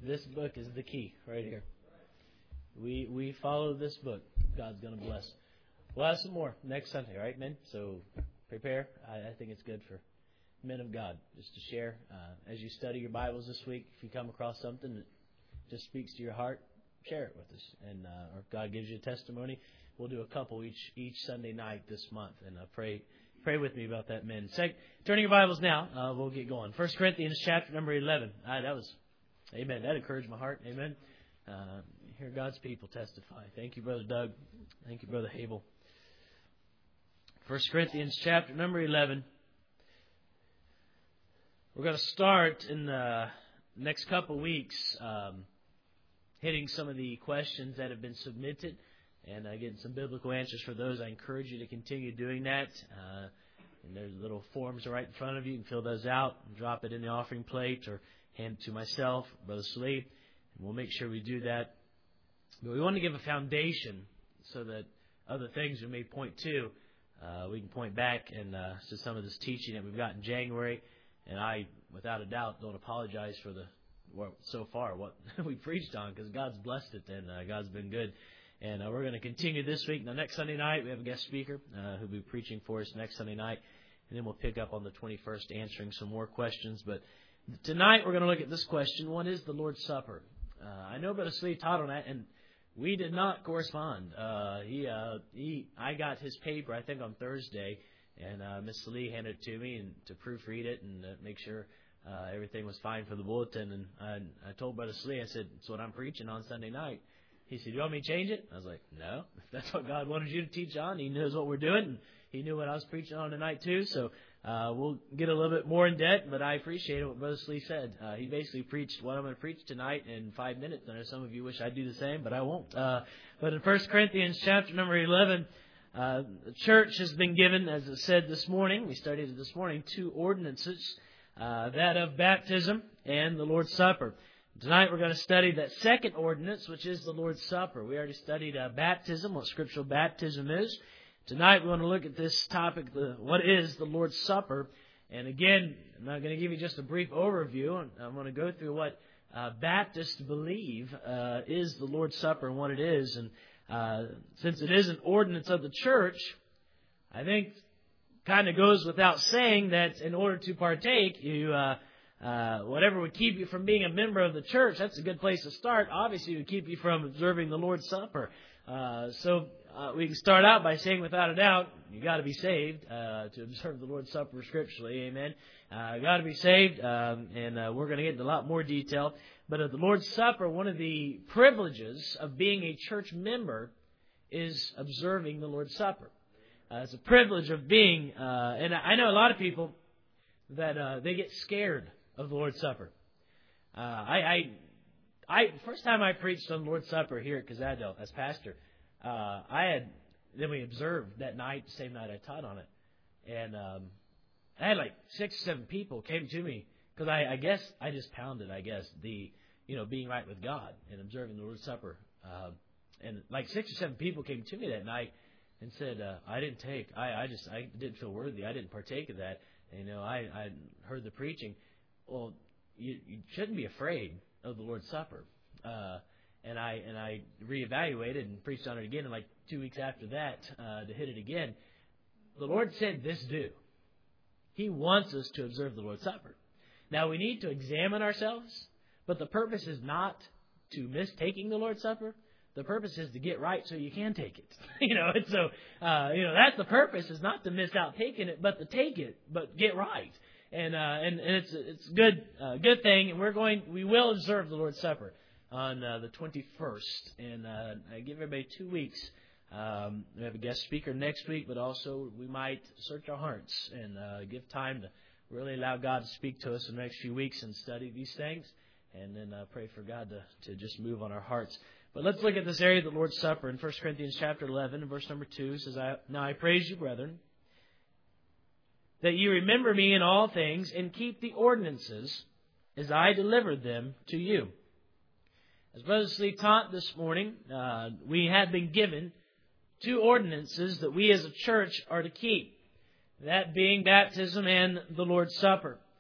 This book is the key right here. We follow this book. God's going to bless. We'll have some more next Sunday, right, men? So prepare. I think it's good for men of God just to share. As you study your Bibles this week, if you come across something that just speaks to your heart, share it with us. And or if God gives you a testimony, we'll do a couple each Sunday night this month. And pray with me about that, men. Turning your Bibles now, we'll get going. 1 Corinthians chapter number 11. Amen. That encouraged my heart. Amen. Hear God's people testify. Thank you, Brother Doug. Thank you, Brother Habel. 1 Corinthians chapter number 11. We're going to start in the next couple weeks hitting some of the questions that have been submitted and getting some biblical answers for those. I encourage you to continue doing that. And there's little forms right in front of you. You can fill those out and drop it in the offering plate or hand it to myself, Brother Slee. And we'll make sure we do that. But we want to give a foundation so that other things we may point to, we can point back and to some of this teaching that we've got in January. And I, without a doubt, don't apologize for what we preached on, because God's blessed it and God's been good. And we're going to continue this week. Now, next Sunday night, we have a guest speaker who'll be preaching for us next Sunday night. And then we'll pick up on the 21st answering some more questions. But tonight, we're going to look at this question. What is the Lord's Supper? I know Brother Slee taught on that, and we did not correspond. I got his paper, I think, on Thursday, and Miss Lee handed it to me and to proofread it and make sure everything was fine for the bulletin. And I told Brother Slee, I said, "It's what I'm preaching on Sunday night." He said, "You want me to change it?" I was like, "No. If that's what God wanted you to teach on, He knows what we're doing. And He knew what I was preaching on tonight, too. So we'll get a little bit more in depth, but I appreciate what Brother Slee said. He basically preached what I'm going to preach tonight in 5 minutes. I know some of you wish I'd do the same, but I won't. But in 1 Corinthians chapter number 11, the church has been given, as it said this morning, we studied it this morning, 2 ordinances, that of baptism and the Lord's Supper. Tonight we're going to study that second ordinance, which is the Lord's Supper. We already studied baptism, what scriptural baptism is. Tonight we want to look at this topic, what is the Lord's Supper. And again, I'm not going to give you just a brief overview. I'm going to go through what Baptists believe is the Lord's Supper and what it is. And since it is an ordinance of the church, I think kind of goes without saying that in order to partake, whatever would keep you from being a member of the church, that's a good place to start. Obviously, it would keep you from observing the Lord's Supper. So we can start out by saying, without a doubt, you got to be saved to observe the Lord's Supper scripturally. Amen. Got to be saved, and we're going to get into a lot more detail. But at the Lord's Supper, one of the privileges of being a church member is observing the Lord's Supper. It's a privilege of being, and I know a lot of people that they get scared of the Lord's Supper. First time I preached on the Lord's Supper here at Cazado as pastor, then we observed that night, same night I taught on it, and I had like 6 or 7 people came to me because I guess I just pounded being right with God and observing the Lord's Supper, and like 6 or 7 people came to me that night and said, I didn't feel worthy, I didn't partake of that. I heard the preaching. Well, you shouldn't be afraid of the Lord's Supper. And I reevaluated and preached on it again. And like 2 weeks after that, to hit it again, the Lord said this do. He wants us to observe the Lord's Supper. Now, we need to examine ourselves, but the purpose is not to miss taking the Lord's Supper. The purpose is to get right so you can take it. And so, that's the purpose, is not to miss out taking it, but to take it, but get right. And it's a good thing. And we will observe the Lord's Supper on the 21st. And I give everybody 2 weeks. We have a guest speaker next week, but also we might search our hearts and give time to really allow God to speak to us in the next few weeks and study these things. And then pray for God to just move on our hearts. But let's look at this area of the Lord's Supper in 1 Corinthians chapter 11 and verse number 2. It says, Now I praise you, brethren, that you remember me in all things and keep the ordinances as I delivered them to you. As Brother Slee taught this morning, we have been given 2 ordinances that we as a church are to keep. That being baptism and the Lord's Supper.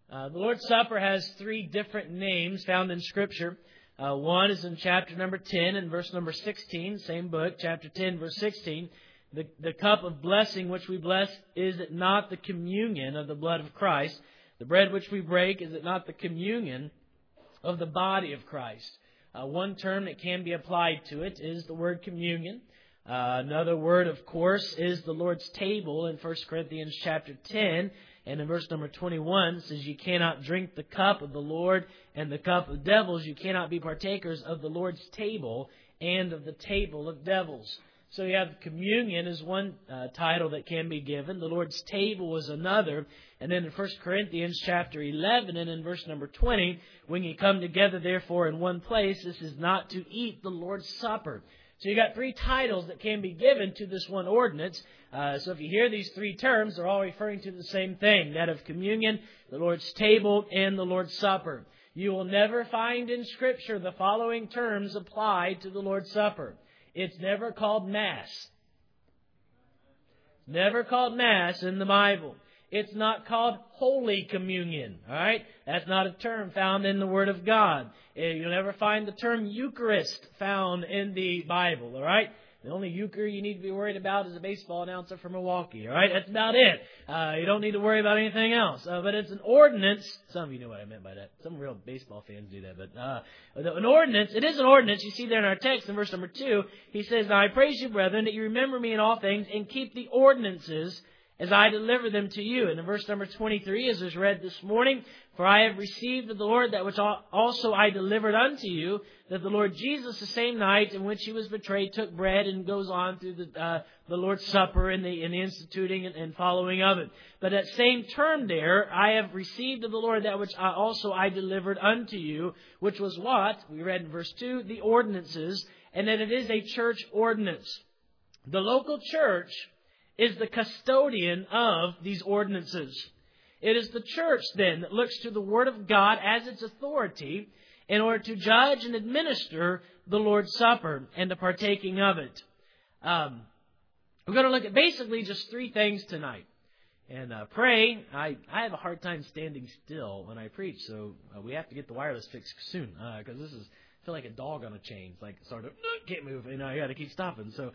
The Lord's Supper has three different names found in Scripture. One is in chapter number 10 and verse number 16, same book, chapter 10, verse 16. The cup of blessing which we bless, is it not the communion of the blood of Christ? The bread which we break, is it not the communion of the body of Christ? One term that can be applied to it is the word communion. Another word, of course, is the Lord's table in 1 Corinthians chapter 10. And in verse number 21, it says, you cannot drink the cup of the Lord and the cup of devils. You cannot be partakers of the Lord's table and of the table of devils. So you have communion is one title that can be given. The Lord's table is another. And then in 1 Corinthians chapter 11 and in verse number 20, when you come together therefore in one place, this is not to eat the Lord's Supper. So you got three titles that can be given to this one ordinance. So if you hear these three terms, they're all referring to the same thing, that of communion, the Lord's table, and the Lord's Supper. You will never find in Scripture the following terms applied to the Lord's Supper. It's never called Mass. Never called Mass in the Bible. It's not called Holy Communion. All right? That's not a term found in the Word of God. You'll never find the term Eucharist found in the Bible. All right? The only euchre you need to be worried about is a baseball announcer from Milwaukee. All right? That's about it. You don't need to worry about anything else. But it's an ordinance. Some of you know what I meant by that. Some real baseball fans do that. But an ordinance, it is an ordinance. You see there in our text in verse number 2, he says, now I praise you, brethren, that you remember me in all things and keep the ordinances as I deliver them to you. And in verse number 23, as was read this morning, for I have received of the Lord that which also I delivered unto you, that the Lord Jesus, the same night in which he was betrayed, took bread, and goes on through the Lord's Supper and the instituting and following of it. But that same term there, I have received of the Lord that which also I delivered unto you, which was what? We read in verse 2, the ordinances, and that it is a church ordinance. The local church is the custodian of these ordinances. It is the church, then, that looks to the Word of God as its authority in order to judge and administer the Lord's Supper and the partaking of it. We're going to look at basically just three things tonight. And pray. I have a hard time standing still when I preach, so we have to get the wireless fixed soon, because this is, I feel like a dog on a chain. It's like sort of, can't move, you got to keep stopping. So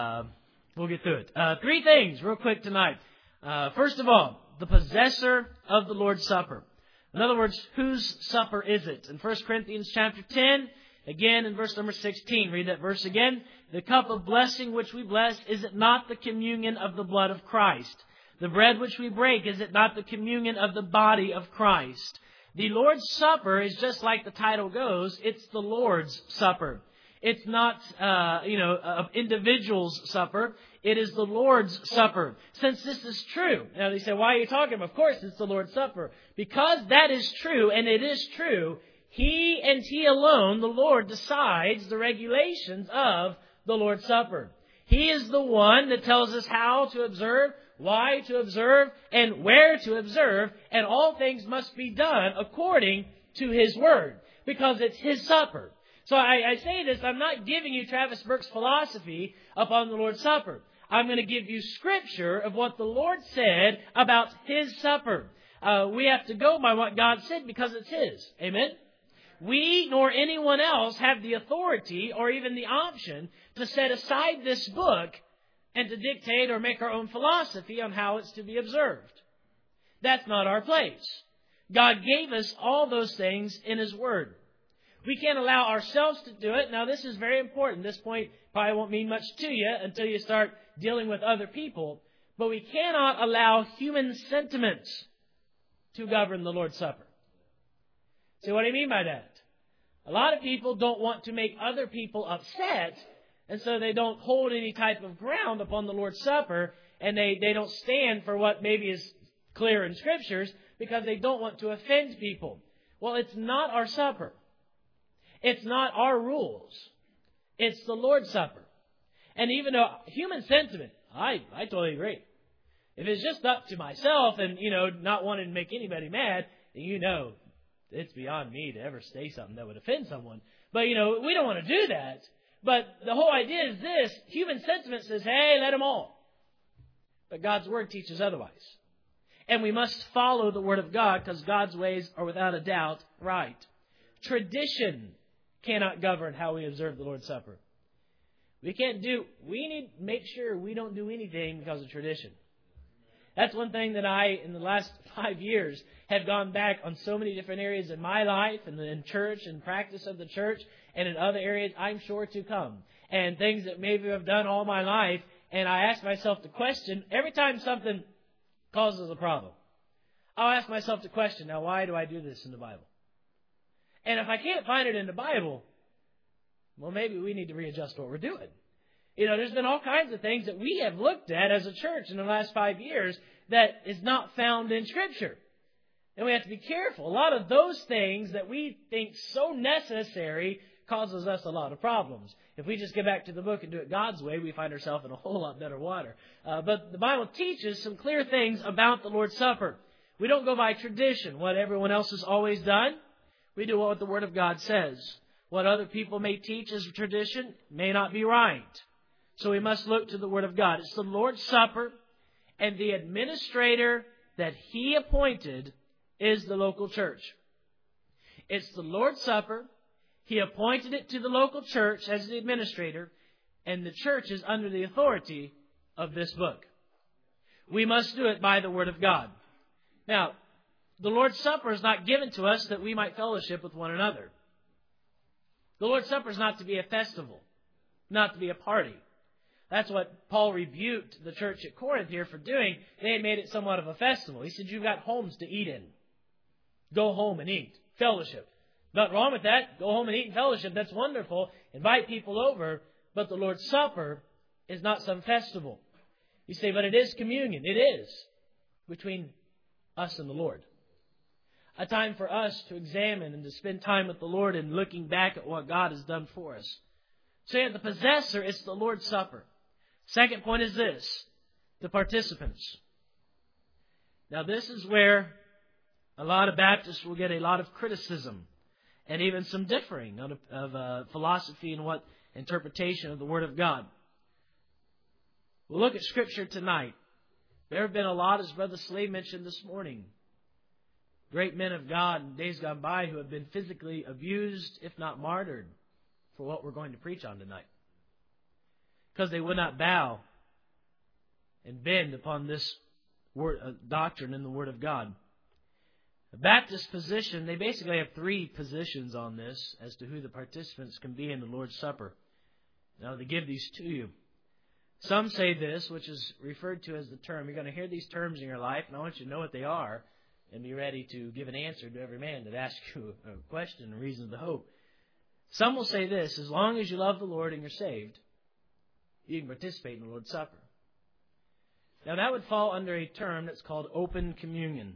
we'll get through it. Three things real quick tonight. First of all, the possessor of the Lord's Supper. In other words, whose supper is it? In 1 Corinthians chapter 10, again in verse number 16, read that verse again. The cup of blessing which we bless, is it not the communion of the blood of Christ? The bread which we break, is it not the communion of the body of Christ? The Lord's Supper is just like the title goes, it's the Lord's Supper. It's not, an individual's supper. It is the Lord's Supper. Since this is true. Now they say, why are you talking about? Of course it's the Lord's Supper. Because that is true, and it is true, He and He alone, the Lord, decides the regulations of the Lord's Supper. He is the one that tells us how to observe, why to observe, and where to observe, and all things must be done according to His Word. Because it's His supper. So I say this, I'm not giving you Travis Burke's philosophy upon the Lord's Supper. I'm going to give you Scripture of what the Lord said about His supper. We have to go by what God said because it's His. Amen? We nor anyone else have the authority or even the option to set aside this book and to dictate or make our own philosophy on how it's to be observed. That's not our place. God gave us all those things in His Word. We can't allow ourselves to do it. Now, this is very important. This point probably won't mean much to you until you start dealing with other people. But we cannot allow human sentiments to govern the Lord's Supper. See what I mean by that? A lot of people don't want to make other people upset, and so they don't hold any type of ground upon the Lord's Supper, and they don't stand for what maybe is clear in Scriptures because they don't want to offend people. Well, it's not our supper. It's not our rules. It's the Lord's Supper. And even though human sentiment, I totally agree. If it's just up to myself and, not wanting to make anybody mad, then it's beyond me to ever say something that would offend someone. But, we don't want to do that. But the whole idea is this. Human sentiment says, hey, let them all. But God's Word teaches otherwise. And we must follow the Word of God because God's ways are without a doubt right. Tradition cannot govern how we observe the Lord's Supper. We need to make sure we don't do anything because of tradition. That's one thing that I, in the last 5 years, have gone back on so many different areas in my life and in church and practice of the church and in other areas I'm sure to come. And things that maybe I've done all my life. And I ask myself the question, every time something causes a problem, I'll ask myself the question, now why do I do this in the Bible? And if I can't find it in the Bible, well, maybe we need to readjust what we're doing. There's been all kinds of things that we have looked at as a church in the last 5 years that is not found in Scripture. And we have to be careful. A lot of those things that we think so necessary causes us a lot of problems. If we just get back to the book and do it God's way, we find ourselves in a whole lot better water. But the Bible teaches some clear things about the Lord's Supper. We don't go by tradition, what everyone else has always done. We do what the Word of God says. What other people may teach as tradition may not be right. So we must look to the Word of God. It's the Lord's Supper, and the administrator that He appointed is the local church. It's the Lord's Supper. He appointed it to the local church as the administrator, and the church is under the authority of this book. We must do it by the Word of God. Now, the Lord's Supper is not given to us that we might fellowship with one another. The Lord's Supper is not to be a festival, not to be a party. That's what Paul rebuked the church at Corinth here for doing. They had made it somewhat of a festival. He said, you've got homes to eat in. Go home and eat. Fellowship. Nothing wrong with that. Go home and eat and fellowship. That's wonderful. Invite people over. But the Lord's Supper is not some festival. You say, but it is communion. It is between us and the Lord. A time for us to examine and to spend time with the Lord and looking back at what God has done for us. So the possessor is the Lord's Supper. Second point is this, the participants. Now this is where a lot of Baptists will get a lot of criticism and even some differing of philosophy and what interpretation of the Word of God. We'll look at Scripture tonight. There have been a lot, as Brother Slade mentioned this morning, great men of God in days gone by who have been physically abused, if not martyred, for what we're going to preach on tonight. Because they would not bow and bend upon this doctrine in the Word of God. The Baptist position, they basically have three positions on this as to who the participants can be in the Lord's Supper. Now, they give these to you. Some say this, which is referred to as the term. You're going to hear these terms in your life, and I want you to know what they are and be ready to give an answer to every man that asks you a question and reason to hope. Some will say this, as long as you love the Lord and you're saved, you can participate in the Lord's Supper. Now that would fall under a term that's called open communion.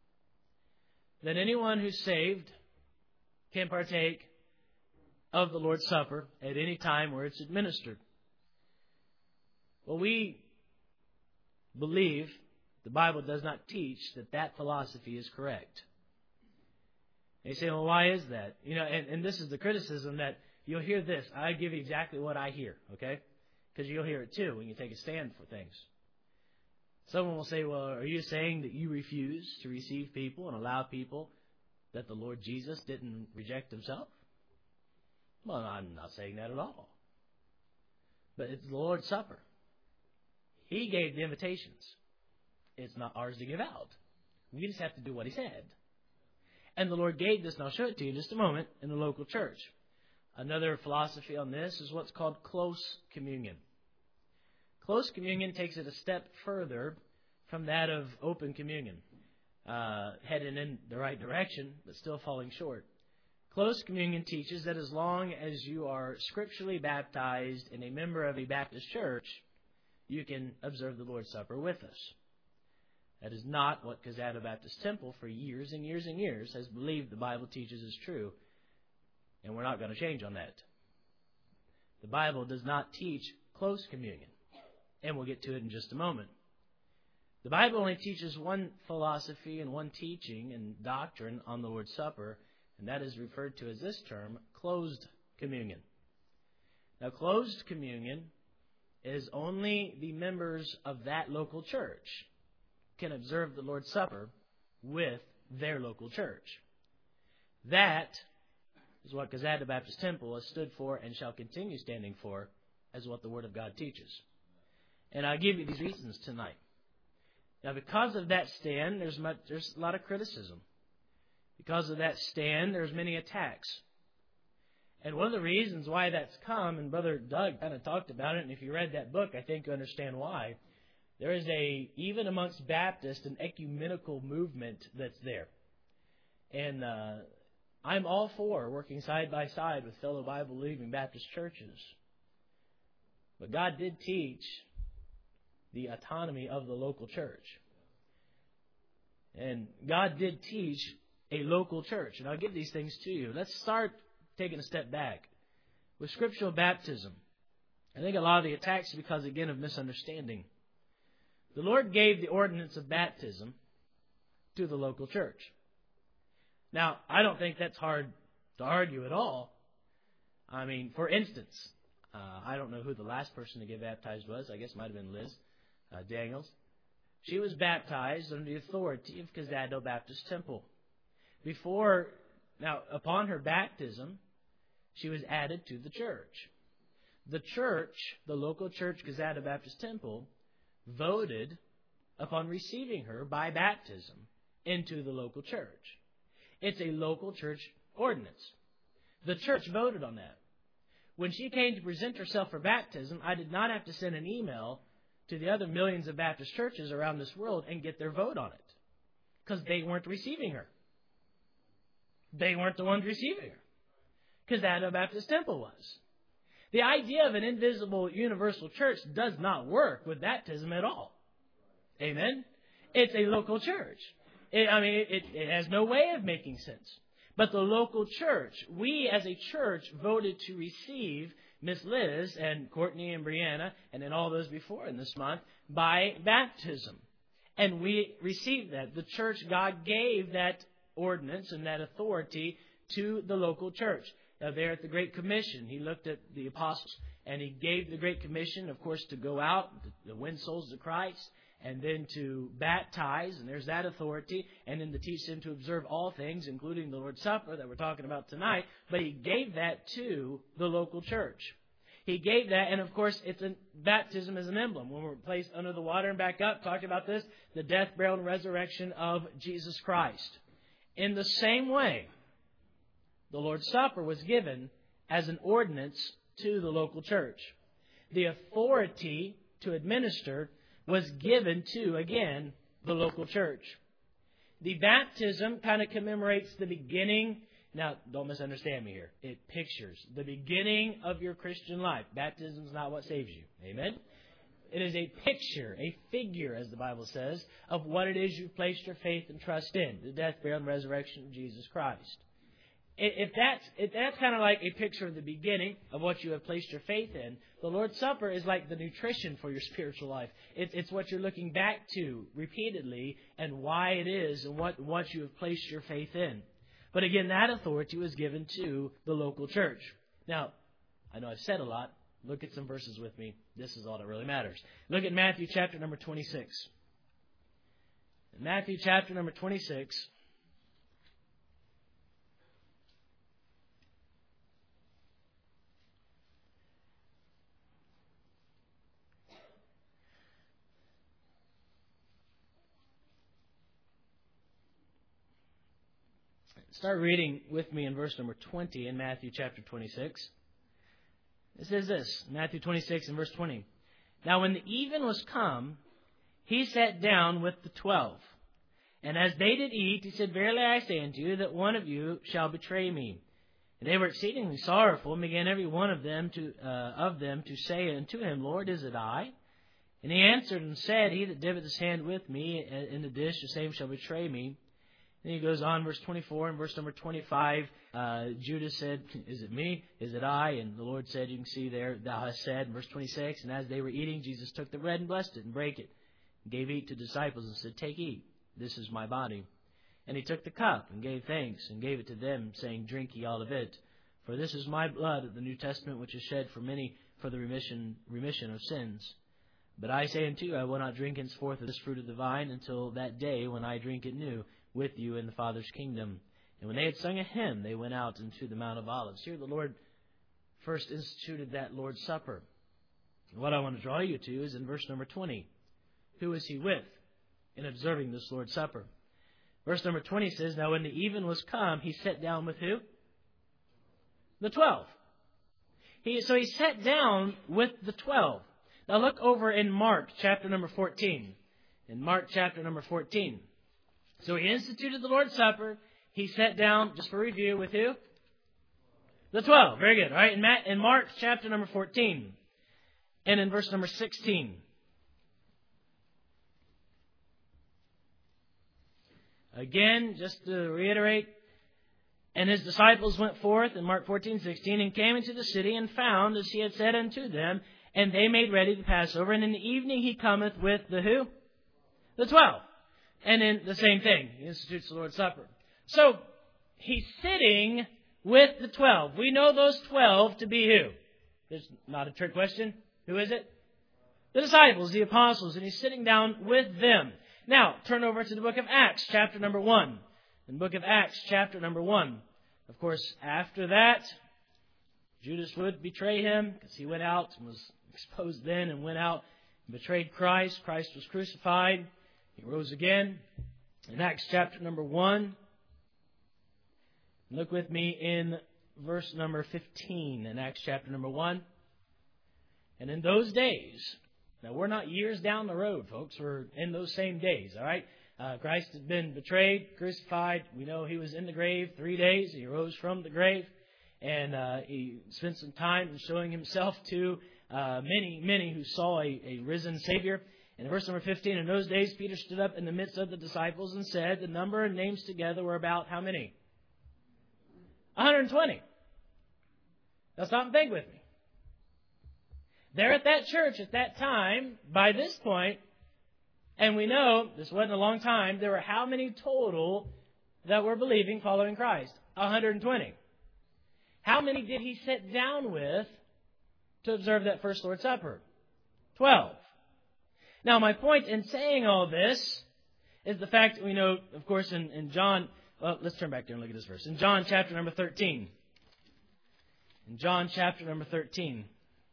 That anyone who's saved can partake of the Lord's Supper at any time where it's administered. Well, we believe the Bible does not teach that philosophy is correct. And you say, well, why is that? And this is the criticism that you'll hear this. I give you exactly what I hear, okay? Because you'll hear it too when you take a stand for things. Someone will say, well, are you saying that you refuse to receive people and allow people that the Lord Jesus didn't reject himself? Well, I'm not saying that at all. But it's the Lord's Supper. He gave the invitations. It's not ours to give out. We just have to do what he said. And the Lord gave this, and I'll show it to you in just a moment, in the local church. Another philosophy on this is what's called close communion. Close communion takes it a step further from that of open communion, heading in the right direction, but still falling short. Close communion teaches that as long as you are scripturally baptized and a member of a Baptist church, you can observe the Lord's Supper with us. That is not what Kazado Baptist Temple for years and years and years has believed the Bible teaches is true. And we're not going to change on that. The Bible does not teach close communion. And we'll get to it in just a moment. The Bible only teaches one philosophy and one teaching and doctrine on the Lord's Supper, and that is referred to as this term, closed communion. Now, closed communion is only the members of that local church can observe the Lord's Supper with their local church. That is what Gazetta Baptist Temple has stood for and shall continue standing for, as what the Word of God teaches. And I'll give you these reasons tonight. Now, because of that stand, there's a lot of criticism. Because of that stand, there's many attacks. And one of the reasons why that's come, and Brother Doug kind of talked about it, and if you read that book, I think you understand why. There is even amongst Baptists, an ecumenical movement that's there. And I'm all for working side by side with fellow Bible-believing Baptist churches. But God did teach the autonomy of the local church. And God did teach a local church. And I'll give these things to you. Let's start taking a step back. With scriptural baptism, I think a lot of the attacks is because, again, of misunderstanding. The Lord gave the ordinance of baptism to the local church. Now, I don't think that's hard to argue at all. I mean, for instance, I don't know who the last person to get baptized was. I guess it might have been Liz Daniels. She was baptized under the authority of Gazetta Baptist Temple. Upon her baptism, she was added to the church. The church, the local church, Gazetta Baptist Temple, voted upon receiving her by baptism into the local church. It's a local church ordinance. The church voted on that. When she came to present herself for baptism, I did not have to send an email to the other millions of Baptist churches around this world and get their vote on it, because they weren't receiving her. They weren't the ones receiving her, because Gazetta Baptist Temple was. The idea of an invisible universal church does not work with baptism at all. Amen? It's a local church. It has no way of making sense. But the local church, we as a church voted to receive Miss Liz and Courtney and Brianna and then all those before in this month by baptism. And we received that. The church, God gave that ordinance and that authority to the local church. There at the Great Commission, He looked at the apostles and He gave the Great Commission, of course, to go out, to win souls to Christ, and then to baptize, and there's that authority, and then to teach them to observe all things, including the Lord's Supper that we're talking about tonight. But He gave that to the local church. He gave that, and of course, baptism is an emblem. When we're placed under the water and back up, talked about this, the death, burial, and resurrection of Jesus Christ. In the same way, the Lord's Supper was given as an ordinance to the local church. The authority to administer was given to, again, the local church. The baptism kind of commemorates the beginning. Now, don't misunderstand me here. It pictures the beginning of your Christian life. Baptism is not what saves you. Amen? It is a picture, a figure, as the Bible says, of what it is you've placed your faith and trust in. The death, burial, and resurrection of Jesus Christ. If that's kind of like a picture of the beginning of what you have placed your faith in, the Lord's Supper is like the nutrition for your spiritual life. It's what you're looking back to repeatedly and why it is and what you have placed your faith in. But again, that authority was given to the local church. Now, I know I've said a lot. Look at some verses with me. This is all that really matters. Look at Matthew chapter number 26. In Matthew chapter number 26... Start reading with me in verse number 20 in Matthew chapter 26. It says this, Matthew 26 and verse 20. Now when the even was come, He sat down with the 12. And as they did eat, He said, Verily I say unto you, that one of you shall betray me. And they were exceedingly sorrowful, and began every one of them to say unto Him, Lord, is it I? And He answered and said, He that dippeth his hand with me in the dish, the same shall betray me. Then He goes on, verse 24 and verse number 25. Judas said, Is it me? Is it I? And the Lord said, you can see there, Thou hast said. In verse 26, and as they were eating, Jesus took the bread and blessed it and brake it, and gave eat to disciples and said, Take, eat, this is my body. And He took the cup and gave thanks and gave it to them, saying, Drink ye all of it. For this is my blood of the New Testament, which is shed for many for the remission of sins. But I say unto you, I will not drink henceforth of this fruit of the vine until that day when I drink it new with you in the Father's kingdom. And when they had sung a hymn, they went out into the Mount of Olives. Here the Lord first instituted that Lord's Supper. And what I want to draw you to is in verse number 20. Who is he with in observing this Lord's Supper? Verse number 20 says, Now when the even was come, he sat down with who? The 12. So he sat down with the 12. Now look over in Mark chapter number 14. In Mark chapter number 14. So he instituted the Lord's Supper. He sat down, just for review, with who? The 12. Very good. All right. In Mark chapter number 14. And in verse number 16. Again, just to reiterate, and his disciples went forth in Mark 14:16 and came into the city and found as he had said unto them, and they made ready the Passover. And in the evening he cometh with the who? The 12. And then the same thing. He institutes the Lord's Supper. So he's sitting with the 12. We know those 12 to be who? There's not a trick question. Who is it? The disciples, the apostles. And he's sitting down with them. Now, turn over to the book of Acts, chapter number 1. In the book of Acts, chapter number 1. Of course, after that, Judas would betray him because he went out and was exposed then and went out and betrayed Christ. Christ was crucified. He rose again. In Acts chapter number 1, look with me in verse number 15 in Acts chapter number 1. And in those days, now we're not years down the road, folks. We're in those same days, all right? Christ had been betrayed, crucified. We know he was in the grave 3 days. He rose from the grave. And he spent some time in showing himself to many who saw a risen Savior. In verse number 15, in those days Peter stood up in the midst of the disciples and said, the number and names together were about how many? 120. Now stop and think with me. There at that church at that time, by this point, and we know this wasn't a long time, there were how many total that were believing, following Christ? 120. How many did he sit down with to observe that first Lord's Supper? 12. Now, my point in saying all this is the fact that we know, of course, in John... Well, let's turn back there and look at this verse. In John chapter number 13. In John chapter number 13.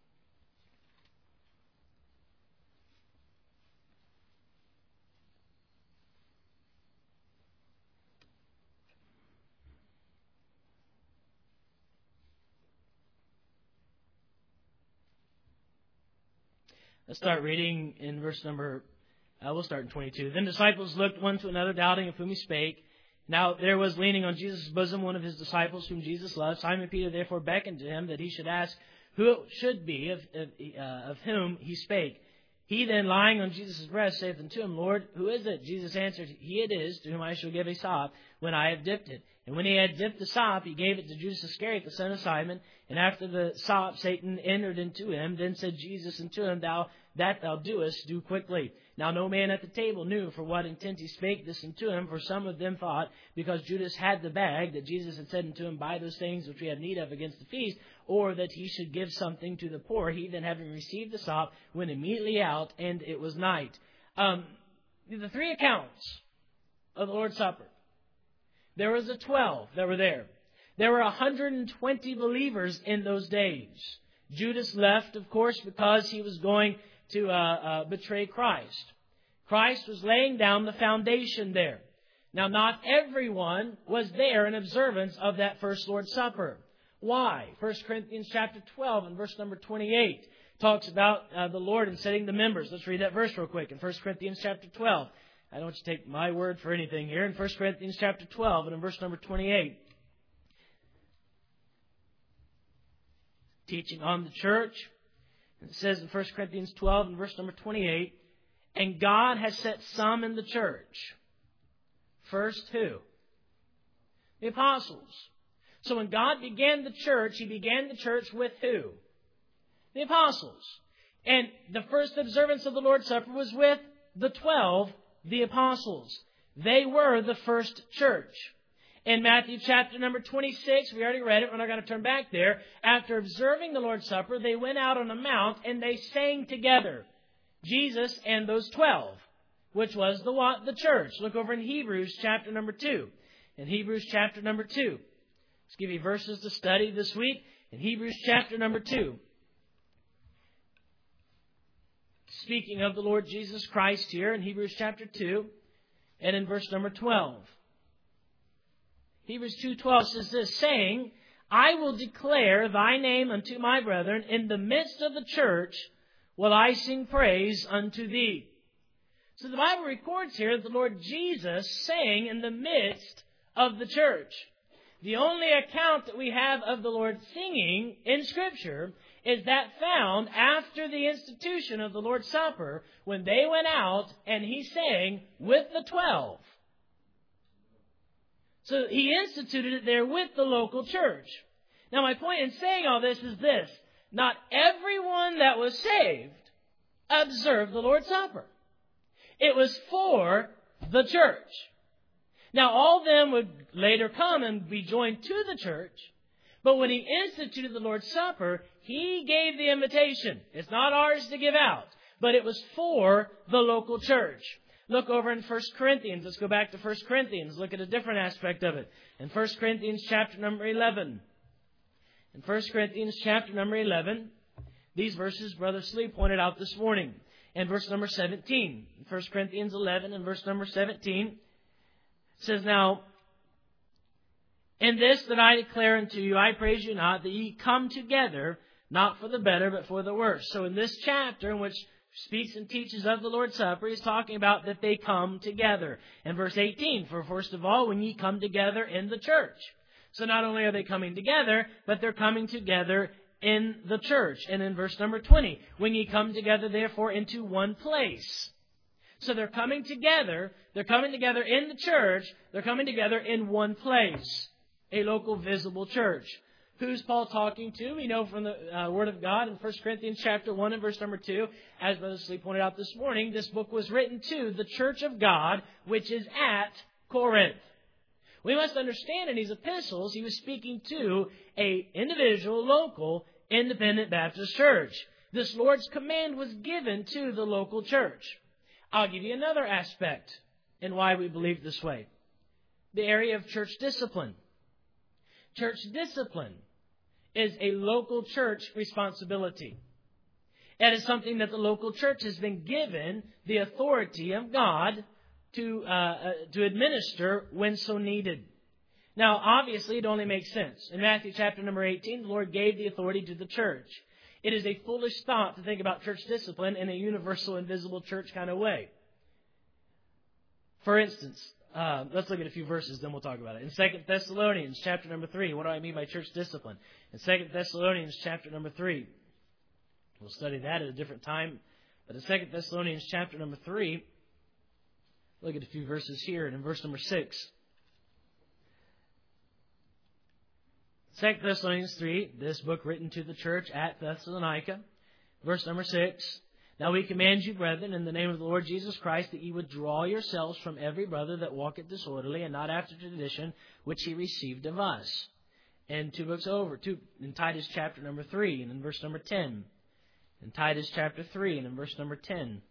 Let's start reading in verse number, we'll start in 22. Then disciples looked one to another, doubting of whom he spake. Now there was leaning on Jesus' bosom one of his disciples whom Jesus loved. Simon Peter therefore beckoned to him that he should ask who it should be of whom he spake. He then, lying on Jesus' breast, saith unto him, Lord, who is it? Jesus answered, He it is, to whom I shall give a sop when I have dipped it. And when he had dipped the sop, he gave it to Judas Iscariot, the son of Simon. And after the sop, Satan entered into him. Then said Jesus unto him, That thou doest, do quickly. Now no man at the table knew for what intent he spake this unto him, for some of them thought, because Judas had the bag, that Jesus had said unto him, Buy those things which we have need of against the feast, or that he should give something to the poor. He then, having received the sop, went immediately out, and it was night. The three accounts of the Lord's Supper. There was 12 that were there. There were 120 believers in those days. Judas left, of course, because he was going to betray Christ. Christ was laying down the foundation there. Now, not everyone was there in observance of that first Lord's Supper. Why? 1 Corinthians chapter 12 and verse number 28 talks about the Lord and setting the members. Let's read that verse real quick in 1 Corinthians chapter 12. I don't want you to take my word for anything here. In 1 Corinthians chapter 12 and in verse number 28. Teaching on the church. It says in 1 Corinthians 12 and verse number 28, And God has set some in the church. First who? The apostles. So when God began the church, He began the church with who? The apostles. And the first observance of the Lord's Supper was with the 12, the apostles. They were the first church. In Matthew chapter number 26, we already read it, we're not going to turn back there. After observing the Lord's Supper, they went out on a mount and they sang together. Jesus and those 12, which was the what? The church. Look over in Hebrews chapter number 2. In Hebrews chapter number 2. Let's give you verses to study this week. In Hebrews chapter number 2. Speaking of the Lord Jesus Christ here in Hebrews chapter 2 and in verse number 12. Hebrews 2:12 says this, saying, I will declare thy name unto my brethren, in the midst of the church will I sing praise unto thee. So the Bible records here that the Lord Jesus sang in the midst of the church. The only account that we have of the Lord singing in Scripture is that found after the institution of the Lord's Supper, when they went out and He sang with the 12. So He instituted it there with the local church. Now my point in saying all this is this. Not everyone that was saved observed the Lord's Supper. It was for the church. Now all of them would later come and be joined to the church. But when He instituted the Lord's Supper, He gave the invitation. It's not ours to give out, but it was for the local church. Look over in 1 Corinthians. Let's go back to 1 Corinthians. Look at a different aspect of it. In 1 Corinthians chapter number 11. In 1 Corinthians chapter number 11, these verses Brother Slee pointed out this morning. In verse number 17. In 1 Corinthians 11 and verse number 17, it says, Now, in this that I declare unto you, I praise you not, that ye come together, not for the better, but for the worse. So in this chapter, in which speaks and teaches of the Lord's Supper, He's talking about that they come together. In verse 18, for first of all, when ye come together in the church. So not only are they coming together, but they're coming together in the church. And in verse number 20, when ye come together, therefore, into one place. So they're coming together in the church, they're coming together in one place. A local visible church. Who's Paul talking to? We know from the Word of God in 1 Corinthians chapter 1 and verse number 2, as Brother Slee pointed out this morning, this book was written to the church of God, which is at Corinth. We must understand in these epistles, he was speaking to an individual, local, independent Baptist church. This Lord's command was given to the local church. I'll give you another aspect in why we believe this way. The area of church discipline. Church discipline is a local church responsibility. It is something that the local church has been given the authority of God to administer when so needed. Now, obviously, it only makes sense. In Matthew chapter number 18, the Lord gave the authority to the church. It is a foolish thought to think about church discipline in a universal, invisible church kind of way. For instance, let's look at a few verses, then we'll talk about it. In 2 Thessalonians chapter number 3, what do I mean by church discipline? In 2 Thessalonians chapter number 3, we'll study that at a different time. But in 2 Thessalonians chapter number 3, look at a few verses here. And in verse number 6, 2 Thessalonians 3, this book written to the church at Thessalonica. Verse number 6, Now we command you, brethren, in the name of the Lord Jesus Christ, that ye withdraw yourselves from every brother that walketh disorderly, and not after tradition which he received of us. And two books over, in Titus chapter number 3, and in verse number 10. In Titus chapter 3, and in verse number 10.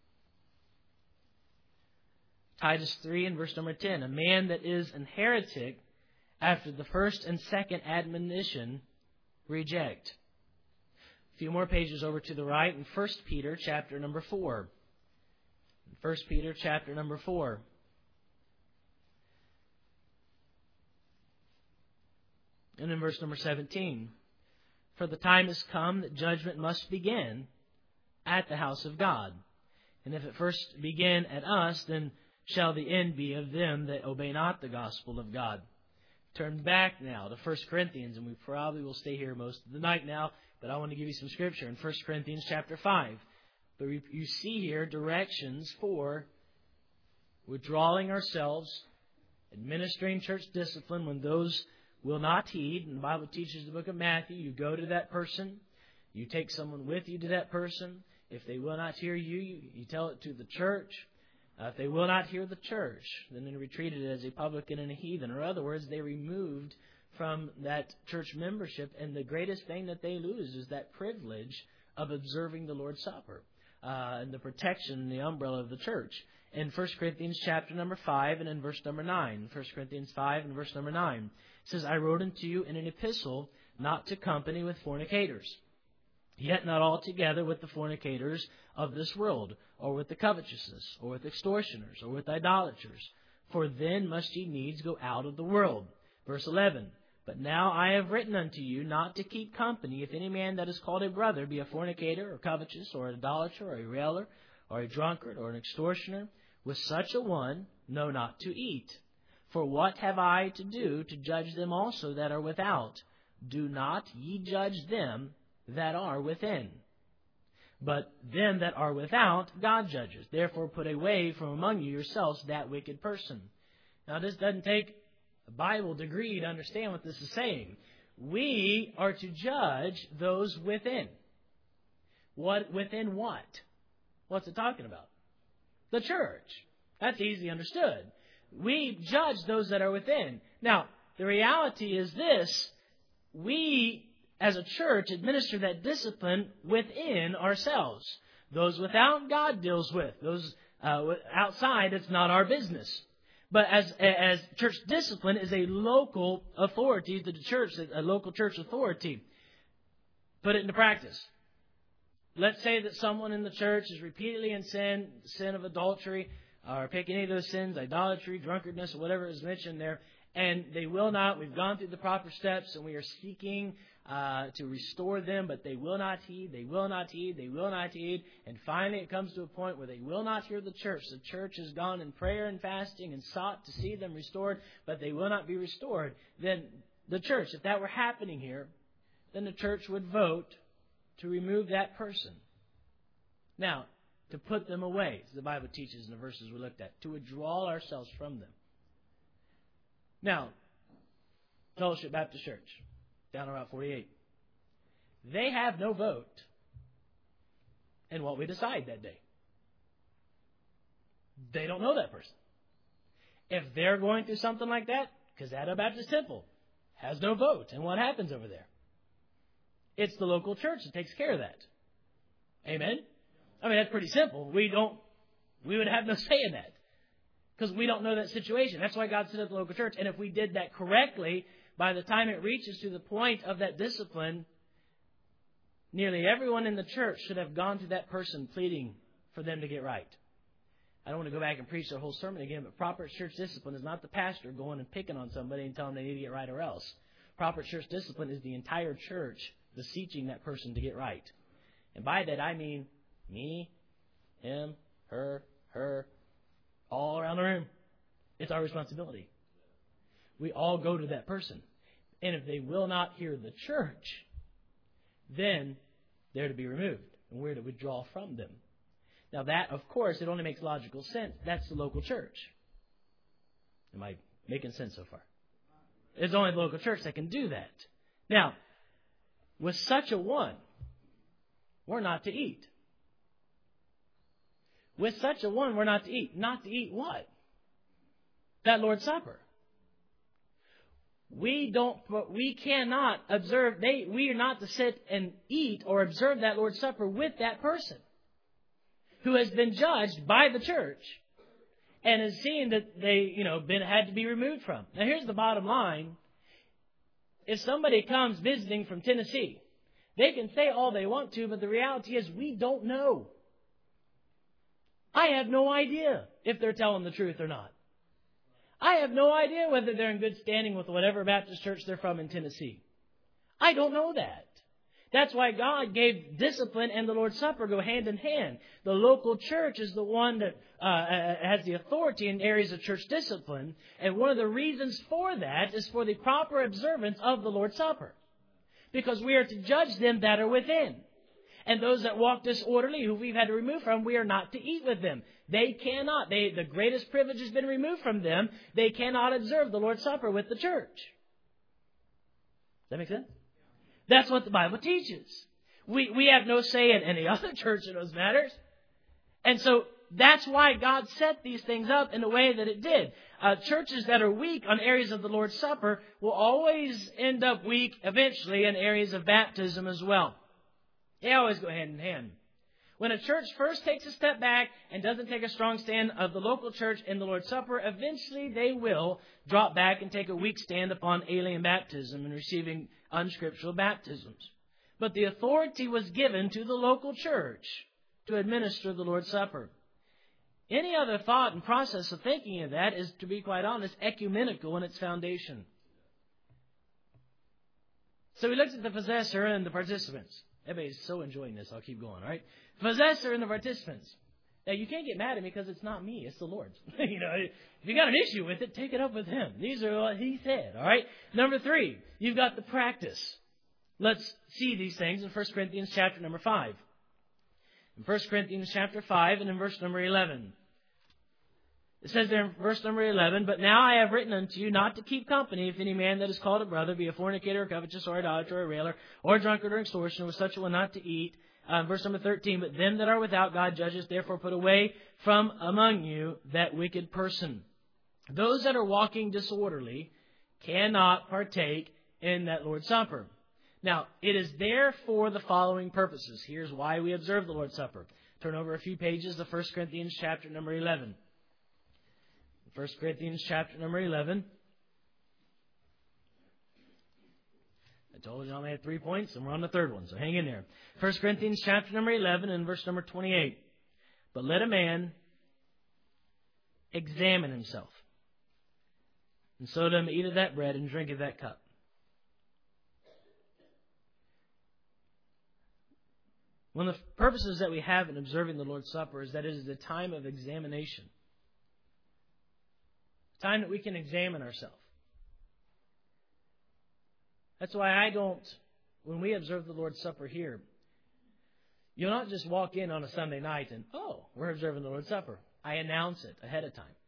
Titus 3 and verse number 10. A man that is an heretic, after the first and second admonition, reject. A few more pages over to the right in 1 Peter chapter number 4. 1 Peter chapter number 4. And in verse number 17. For the time has come that judgment must begin at the house of God. And if it first begin at us, then shall the end be of them that obey not the gospel of God. Turn back now to 1 Corinthians, and we probably will stay here most of the night now, but I want to give you some scripture in 1 Corinthians chapter 5. But you see here directions for withdrawing ourselves, administering church discipline when those will not heed. And the Bible teaches the book of Matthew, you go to that person, you take someone with you to that person. If they will not hear you, you tell it to the church. If they will not hear the church, then they retreated as a publican and a heathen. Or in other words, they removed from that church membership. And the greatest thing that they lose is that privilege of observing the Lord's Supper, and the protection and the umbrella of the church. In 1 Corinthians chapter number 5 and in verse number 9. 1 Corinthians 5 and verse number 9. It says, I wrote unto you in an epistle not to company with fornicators, yet not altogether with the fornicators of this world, or with the covetousness, or with extortioners, or with idolaters. For then must ye needs go out of the world. Verse 11. But now I have written unto you not to keep company, if any man that is called a brother be a fornicator, or covetous, or an idolater, or a railer, or a drunkard, or an extortioner. With such a one, no, not to eat. For what have I to do to judge them also that are without? Do not ye judge them that are within. But them that are without, God judges. Therefore put away from among you yourselves that wicked person. Now this doesn't take a Bible degree to understand what this is saying. We are to judge those within. What within what? What's it talking about? The church. That's easy understood. We judge those that are within. Now, the reality is this. We, as a church, administer that discipline within ourselves. Those without, God deals with. Those outside, it's not our business. But as church discipline is a local authority, the church, a local church authority. Put it into practice. Let's say that someone in the church is repeatedly in sin of adultery, or pick any of those sins, idolatry, drunkardness, or whatever is mentioned there, and they will not. We've gone through the proper steps, and we are seeking to restore them, but they will not heed, they will not heed, they will not heed, and finally it comes to a point where they will not hear the church. The church has gone in prayer and fasting and sought to see them restored, but they will not be restored. Then the church, if that were happening here, then the church would vote to remove that person. Now, to put them away, as the Bible teaches in the verses we looked at, to withdraw ourselves from them. Now, Fellowship Baptist Church, down on Route 48, they have no vote in what we decide that day. They don't know that person. If they're going through something like that, Cazado Baptist Temple has no vote in what happens over there. It's the local church that takes care of that. Amen? I mean, that's pretty simple. We would have no say in that because we don't know that situation. That's why God set up the local church. And if we did that correctly, by the time it reaches to the point of that discipline, nearly everyone in the church should have gone to that person pleading for them to get right. I don't want to go back and preach the whole sermon again, but proper church discipline is not the pastor going and picking on somebody and telling them they need to get right or else. Proper church discipline is the entire church beseeching that person to get right. And by that I mean me, him, her, all around the room. It's our responsibility. We all go to that person. And if they will not hear the church, then they're to be removed. And we're to withdraw from them. Now that, of course, it only makes logical sense. That's the local church. Am I making sense so far? It's only the local church that can do that. Now, with such a one, we're not to eat. With such a one, we're not to eat. Not to eat what? That Lord's Supper. We cannot observe, we are not to sit and eat or observe that Lord's Supper with that person who has been judged by the church and has seen that they, had to be removed from. Now here's the bottom line. If somebody comes visiting from Tennessee, they can say all they want to, but the reality is we don't know. I have no idea if they're telling the truth or not. I have no idea whether they're in good standing with whatever Baptist church they're from in Tennessee. I don't know that. That's why God gave discipline and the Lord's Supper go hand in hand. The local church is the one that has the authority in areas of church discipline. And one of the reasons for that is for the proper observance of the Lord's Supper. Because we are to judge them that are within. And those that walk disorderly, who we've had to remove from, we are not to eat with them. They cannot. The greatest privilege has been removed from them. They cannot observe the Lord's Supper with the church. Does that make sense? That's what the Bible teaches. We have no say in any other church in those matters. And so that's why God set these things up in the way that it did. Churches that are weak on areas of the Lord's Supper will always end up weak eventually in areas of baptism as well. They always go hand in hand. When a church first takes a step back and doesn't take a strong stand of the local church in the Lord's Supper, eventually they will drop back and take a weak stand upon alien baptism and receiving unscriptural baptisms. But the authority was given to the local church to administer the Lord's Supper. Any other thought and process of thinking of that is, to be quite honest, ecumenical in its foundation. So we looked at the possessor and the participants. Everybody's so enjoying this. I'll keep going, all right? Possessor and the participants. Now, you can't get mad at me because it's not me. It's the Lord's. If you got an issue with it, take it up with Him. These are what He said, all right? Number 3, you've got the practice. Let's see these things in 1 Corinthians chapter number 5. In 1 Corinthians chapter 5 and in verse number 11. It says there in verse number 11, "But now I have written unto you not to keep company if any man that is called a brother be a fornicator, or covetous, or idolater, or railer, or drunkard, or extortioner, with such a one not to eat." Verse number 13, "But them that are without God judges, therefore put away from among you that wicked person." Those that are walking disorderly cannot partake in that Lord's Supper. Now, it is there for the following purposes. Here's why we observe the Lord's Supper. Turn over a few pages to 1 Corinthians chapter number 11. 1 Corinthians chapter number 11. I told you I only had 3 points, and we're on the third one, so hang in there. 1 Corinthians chapter number 11 and verse number 28. "But let a man examine himself, and so let him eat of that bread and drink of that cup." One of the purposes that we have in observing the Lord's Supper is that it is a time of examination. A time that we can examine ourselves. That's why when we observe the Lord's Supper here, you'll not just walk in on a Sunday night and, we're observing the Lord's Supper. I announce it ahead of time.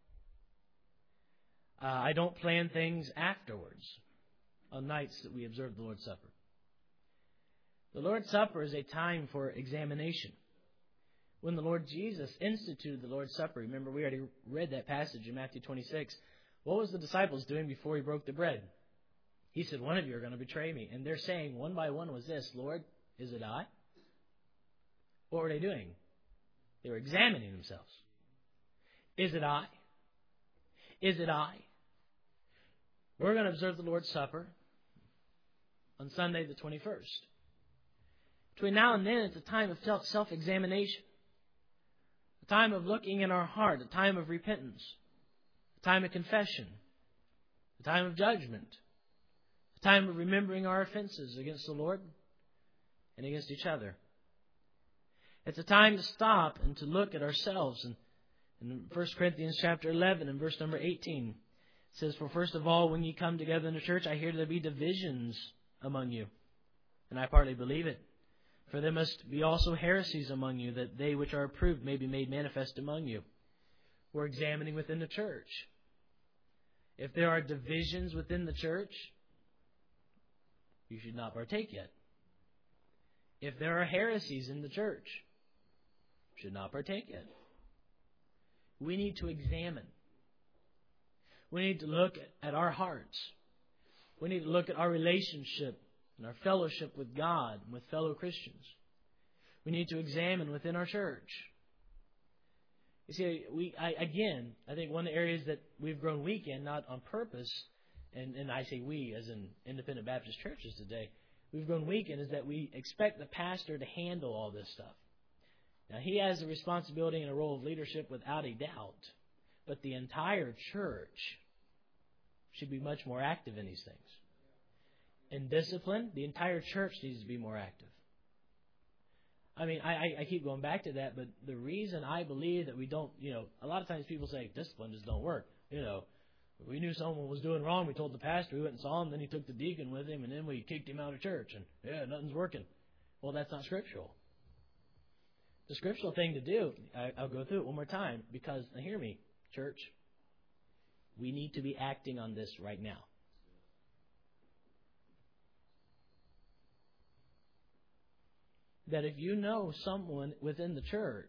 I don't plan things afterwards on nights that we observe the Lord's Supper. The Lord's Supper is a time for examination. When the Lord Jesus instituted the Lord's Supper, remember we already read that passage in Matthew 26, what was the disciples doing before He broke the bread? He said, "One of you are going to betray me." And they're saying one by one was this, "Lord, is it I?" What were they doing? They were examining themselves. Is it I? Is it I? We're going to observe the Lord's Supper on Sunday the 21st. Between now and then, it's a time of self-examination. A time of looking in our heart. A time of repentance. A time of confession. A time of judgment. A time of remembering our offenses against the Lord and against each other. It's a time to stop and to look at ourselves. And in 1 Corinthians chapter 11 and verse number 18, it says, "For first of all, when ye come together in the church, I hear there be divisions among you. And I partly believe it. For there must be also heresies among you, that they which are approved may be made manifest among you." We're examining within the church. If there are divisions within the church, you should not partake yet. If there are heresies in the church, you should not partake yet. We need to examine. We need to look at our hearts. We need to look at our relationship and our fellowship with God and with fellow Christians. We need to examine within our church. You see, I think one of the areas that we've grown weak in, not on purpose, and I say we as in independent Baptist churches today, we've grown weak in is that we expect the pastor to handle all this stuff. Now, he has a responsibility and a role of leadership without a doubt, but the entire church should be much more active in these things. In discipline, the entire church needs to be more active. I mean, I keep going back to that, but the reason I believe that we don't, a lot of times people say discipline just don't work. We knew someone was doing wrong. We told the pastor. We went and saw him. Then he took the deacon with him, and then we kicked him out of church. And, nothing's working. Well, that's not scriptural. The scriptural thing to do, I'll go through it one more time, because, now hear me, church, we need to be acting on this right now. That if you know someone within the church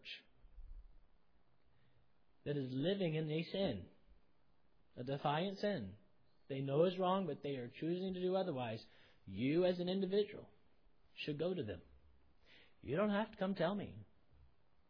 that is living in a sin, a defiant sin, they know is wrong, but they are choosing to do otherwise, you as an individual should go to them. You don't have to come tell me.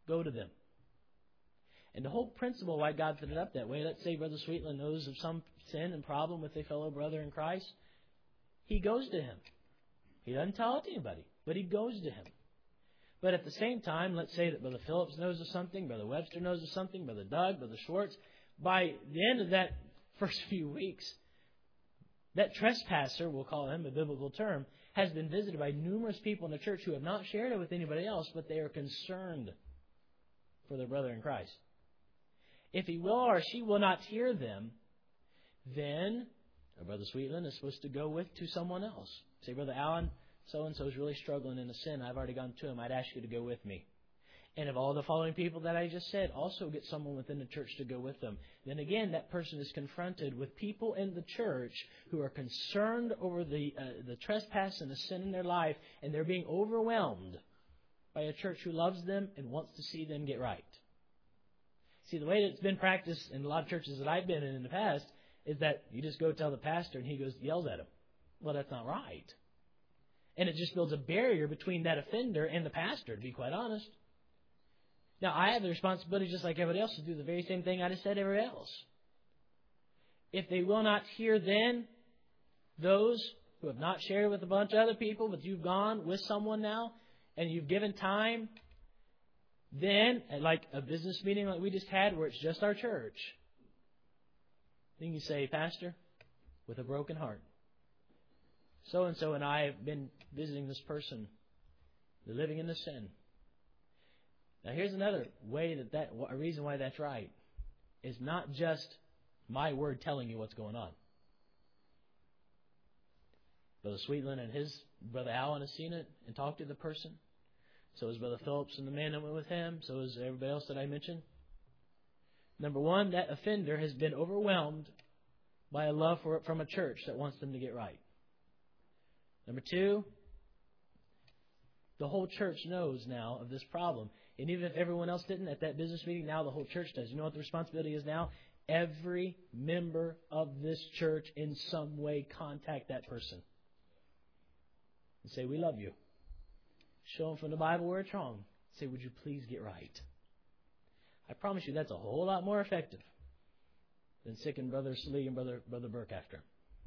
go to them. And the whole principle why God set it up that way, let's say Brother Sweetland knows of some sin and problem with a fellow brother in Christ, he goes to him. He doesn't tell it to anybody, but he goes to him. But at the same time, let's say that Brother Phillips knows of something, Brother Webster knows of something, Brother Doug, Brother Schwartz. By the end of that first few weeks, that trespasser, we'll call him a biblical term, has been visited by numerous people in the church who have not shared it with anybody else, but they are concerned for their brother in Christ. If he will or she will not hear them, then Brother Sweetland is supposed to go to someone else. Say, Brother Allen, so-and-so is really struggling in a sin. I've already gone to him. I'd ask you to go with me. And of all the following people that I just said, also get someone within the church to go with them. Then again, that person is confronted with people in the church who are concerned over the trespass and the sin in their life, and they're being overwhelmed by a church who loves them and wants to see them get right. See, the way that it's been practiced in a lot of churches that I've been in the past is that you just go tell the pastor and he yells at him. Well, that's not right. And it just builds a barrier between that offender and the pastor, to be quite honest. Now, I have the responsibility, just like everybody else, to do the very same thing I just said everybody else. If they will not hear then, those who have not shared with a bunch of other people, but you've gone with someone now, and you've given time, then, at like a business meeting like we just had where it's just our church, then you say, Pastor, with a broken heart, so-and-so and I have been visiting this person. They're living in the sin. Now, here's another way a reason why that's right. It's not just my word telling you what's going on. Brother Sweetland and his Brother Allen has seen it and talked to the person. So has Brother Phillips and the man that went with him. So has everybody else that I mentioned. Number one, that offender has been overwhelmed by a love from a church that wants them to get right. Number two, the whole church knows now of this problem. And even if everyone else didn't at that business meeting, now the whole church does. You know what the responsibility is now? Every member of this church in some way contact that person. And say, we love you. Show them from the Bible where it's wrong. Say, would you please get right? I promise you that's a whole lot more effective than sicking Brother Slee and Brother Burke after.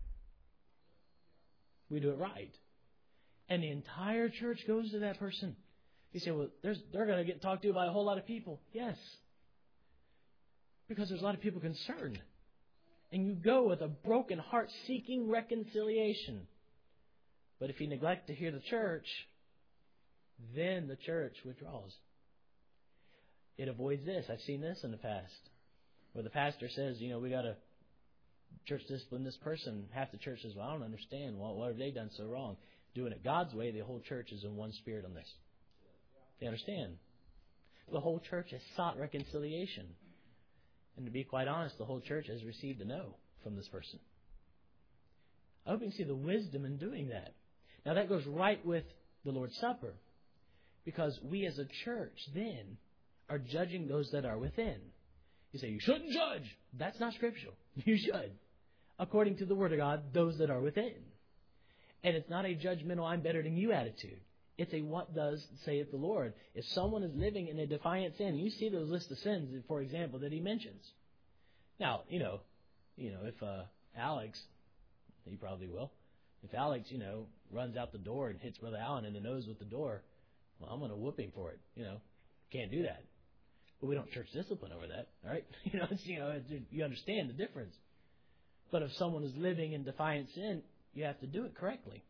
We do it right. And the entire church goes to that person. You say, well, they're going to get talked to by a whole lot of people. Yes. Because there's a lot of people concerned. And you go with a broken heart seeking reconciliation. But if you neglect to hear the church, then the church withdraws. It avoids this. I've seen this in the past. Where the pastor says, we got to church discipline this person. Half the church says, well, I don't understand. What have they done so wrong? Doing it God's way, the whole church is in one spirit on this. They understand. The whole church has sought reconciliation. And to be quite honest, the whole church has received a no from this person. I hope you can see the wisdom in doing that. Now that goes right with the Lord's Supper. Because we as a church then are judging those that are within. You say, you shouldn't judge. That's not scriptural. You should. According to the Word of God, those that are within. And it's not a judgmental, I'm better than you attitude. It's a what does saith the Lord. If someone is living in a defiant sin, you see those list of sins, for example, that he mentions. Now, if Alex, he probably will, if Alex, runs out the door and hits Brother Allen in the nose with the door, well, I'm going to whoop him for it. Can't do that. But we don't church discipline over that, all right? You understand the difference. But if someone is living in defiant sin, you have to do it correctly.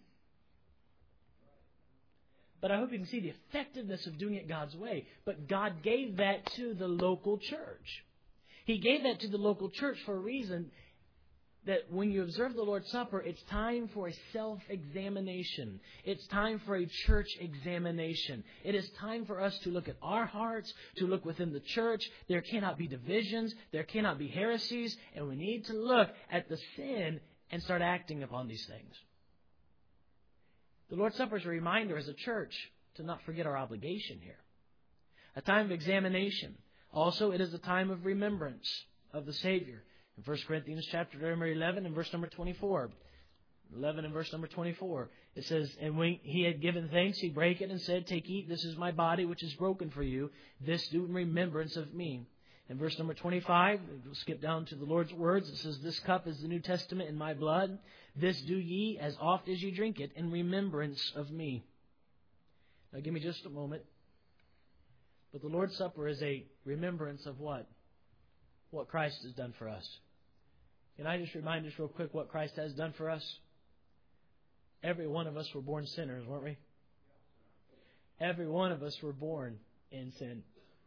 But I hope you can see the effectiveness of doing it God's way. But God gave that to the local church. He gave that to the local church for a reason, that when you observe the Lord's Supper, it's time for a self-examination. It's time for a church examination. It is time for us to look at our hearts, to look within the church. There cannot be divisions. There cannot be heresies. And we need to look at the sin and start acting upon these things. The Lord's Supper is a reminder as a church to not forget our obligation here. A time of examination. Also, it is a time of remembrance of the Savior. In 1 Corinthians chapter number 11 and verse number 24. 11 and verse number 24. It says, and when he had given thanks, he brake it and said, take, eat, this is my body which is broken for you. This do in remembrance of me. In verse number 25, we'll skip down to the Lord's words. It says, this cup is the New Testament in my blood. This do ye as oft as ye drink it in remembrance of me. Now give me just a moment. But the Lord's Supper is a remembrance of what? What Christ has done for us. Can I just remind us real quick what Christ has done for us? Every one of us were born sinners, weren't we? Every one of us were born in sin.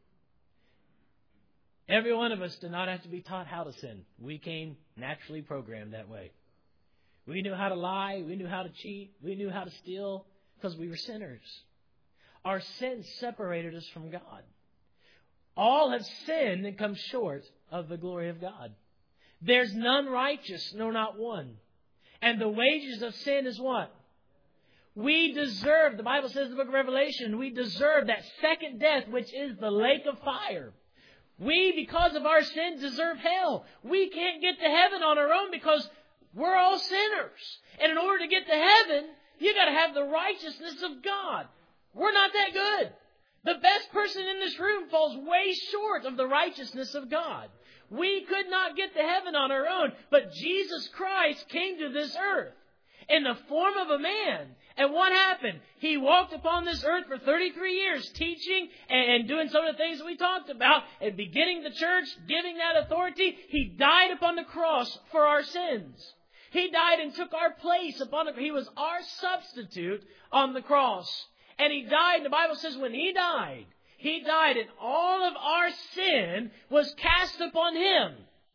Every one of us did not have to be taught how to sin. We came naturally programmed that way. We knew how to lie. We knew how to cheat. We knew how to steal because we were sinners. Our sin separated us from God. All have sinned and come short of the glory of God. There's none righteous, no, not one. And the wages of sin is what? We deserve, the Bible says in the book of Revelation, we deserve that second death, which is the lake of fire. We, because of our sin, deserve hell. We can't get to heaven on our own because we're all sinners. And in order to get to heaven, you got to have the righteousness of God. We're not that good. The best person in this room falls way short of the righteousness of God. We could not get to heaven on our own, but Jesus Christ came to this earth in the form of a man. And what happened? He walked upon this earth for 33 years, teaching and doing some of the things we talked about, and beginning the church, giving that authority. He died upon the cross for our sins. He died and took our place upon the cross. He was our substitute on the cross. And He died, the Bible says when He died and all of our sin was cast upon Him.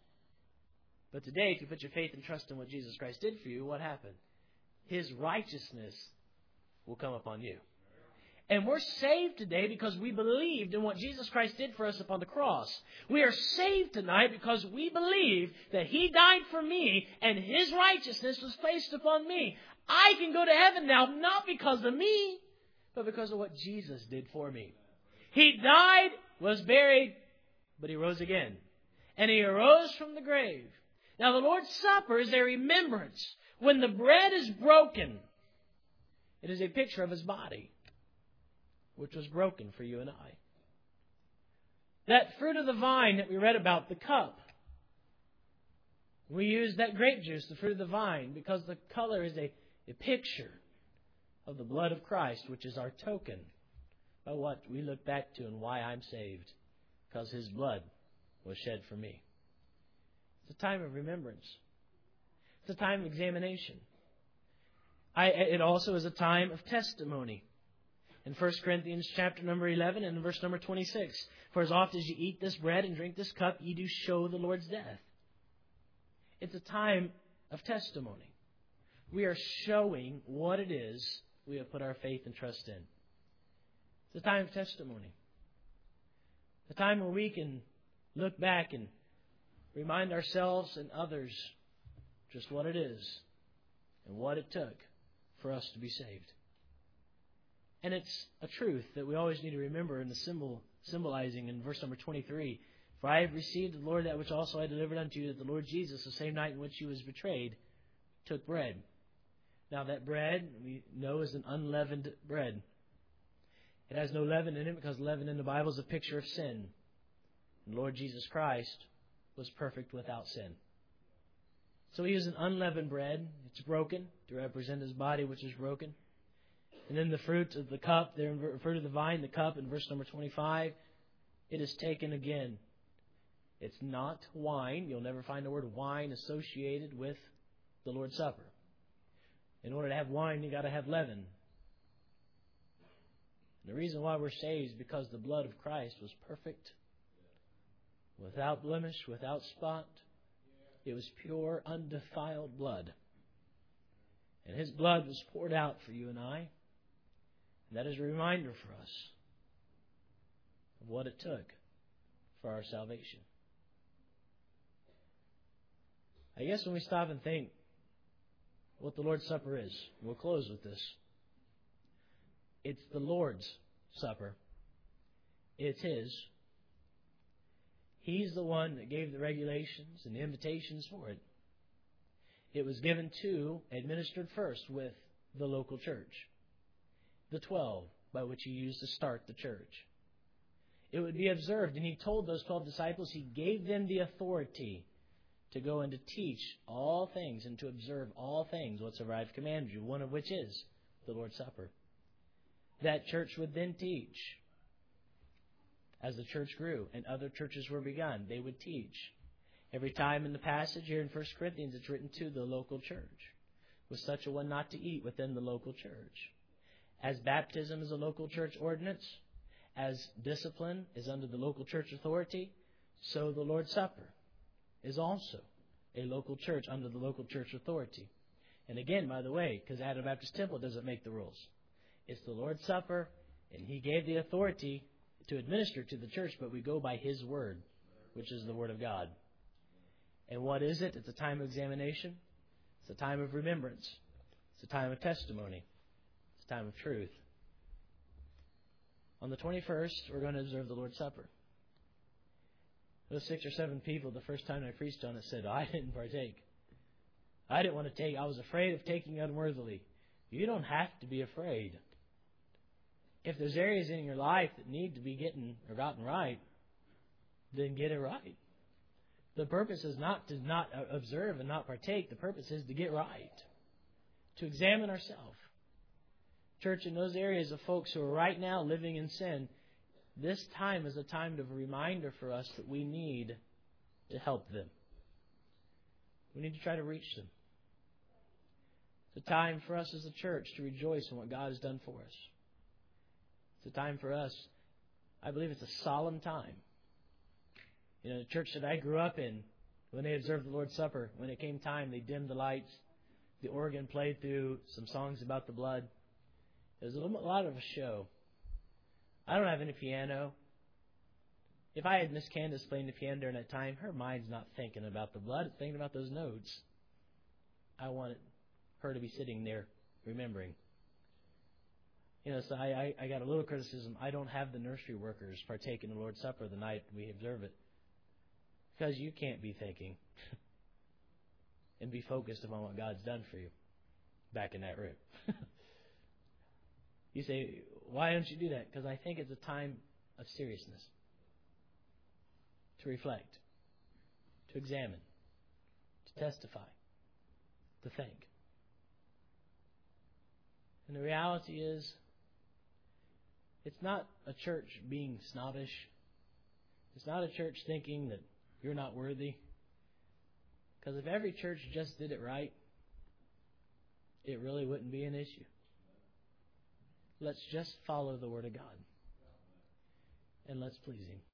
But today, if you put your faith and trust in what Jesus Christ did for you, what happened? His righteousness will come upon you. And we're saved today because we believed in what Jesus Christ did for us upon the cross. We are saved tonight because we believe that He died for me and His righteousness was placed upon me. I can go to heaven now, not because of me, but because of what Jesus did for me. He died, was buried, but He rose again. And He arose from the grave. Now the Lord's Supper is a remembrance. When the bread is broken, it is a picture of His body, which was broken for you and I. That fruit of the vine that we read about, the cup, we use that grape juice, the fruit of the vine, because the color is a picture of the blood of Christ, which is our token of what we look back to and why I'm saved, because His blood was shed for me. It's a time of remembrance. It's a time of examination. It also is a time of testimony. In 1 Corinthians chapter number 11 and verse number 26, for as oft as you eat this bread and drink this cup, ye do show the Lord's death. It's a time of testimony. We are showing what it is we have put our faith and trust in. It's a time of testimony. A time where we can look back and remind ourselves and others just what it is and what it took for us to be saved. And it's a truth that we always need to remember in the symbolizing in verse number 23. For I have received of the Lord that which also I delivered unto you, that the Lord Jesus, the same night in which He was betrayed, took bread. Now that bread, we know, is an unleavened bread. It has no leaven in it because leaven in the Bible is a picture of sin. And Lord Jesus Christ was perfect without sin. So He is an unleavened bread. It's broken to represent His body, which is broken. And then the fruit of the cup, the fruit of the vine, the cup, in verse number 25, it is taken again. It's not wine. You'll never find the word wine associated with the Lord's Supper. In order to have wine, you've got to have leaven. The reason why we're saved is because the blood of Christ was perfect, without blemish, without spot. It was pure, undefiled blood. And His blood was poured out for you and I. And that is a reminder for us of what it took for our salvation. I guess when we stop and think what the Lord's Supper is, we'll close with this. It's the Lord's Supper. It's His. He's the one that gave the regulations and the invitations for it. It was given to, administered first with the local church. The 12, by which He used to start the church. It would be observed, and He told those 12 disciples, He gave them the authority to go and to teach all things and to observe all things whatsoever I have commanded you, one of which is the Lord's Supper. That church would then teach. As the church grew and other churches were begun, they would teach. Every time in the passage here in 1 Corinthians, it's written to the local church. Was such a one not to eat within the local church? As baptism is a local church ordinance, as discipline is under the local church authority, so the Lord's Supper is also a local church under the local church authority. And again, by the way, because Adam Baptist Temple doesn't make the rules. It's the Lord's Supper, and He gave the authority to administer to the church, but we go by His Word, which is the Word of God. And what is it? It's a time of examination. It's a time of remembrance. It's a time of testimony. It's a time of truth. On the 21st, we're going to observe the Lord's Supper. Those 6 or 7 people, the first time I preached on it, said, I didn't partake. I didn't want to take. I was afraid of taking unworthily. You don't have to be afraid. If there's areas in your life that need to be gotten right, then get it right. The purpose is not to not observe and not partake. The purpose is to get right. To examine ourselves. Church, in those areas of folks who are right now living in sin, this time is a time of a reminder for us that we need to help them. We need to try to reach them. It's a time for us as a church to rejoice in what God has done for us. It's a time for us, I believe it's a solemn time. You know, the church that I grew up in, when they observed the Lord's Supper, when it came time, they dimmed the lights. The organ played through some songs about the blood. It was a lot of a show. I don't have any piano. If I had Miss Candace playing the piano during that time, her mind's not thinking about the blood, it's thinking about those notes. I wanted her to be sitting there remembering. You know, so I got a little criticism. I don't have the nursery workers partake in the Lord's Supper the night we observe it. Because you can't be thinking and be focused upon what God's done for you back in that room. You say, why don't you do that? Because I think it's a time of seriousness. To reflect. To examine. To testify. To think. And the reality is, it's not a church being snobbish. It's not a church thinking that you're not worthy. Because if every church just did it right, it really wouldn't be an issue. Let's just follow the Word of God. And let's please Him.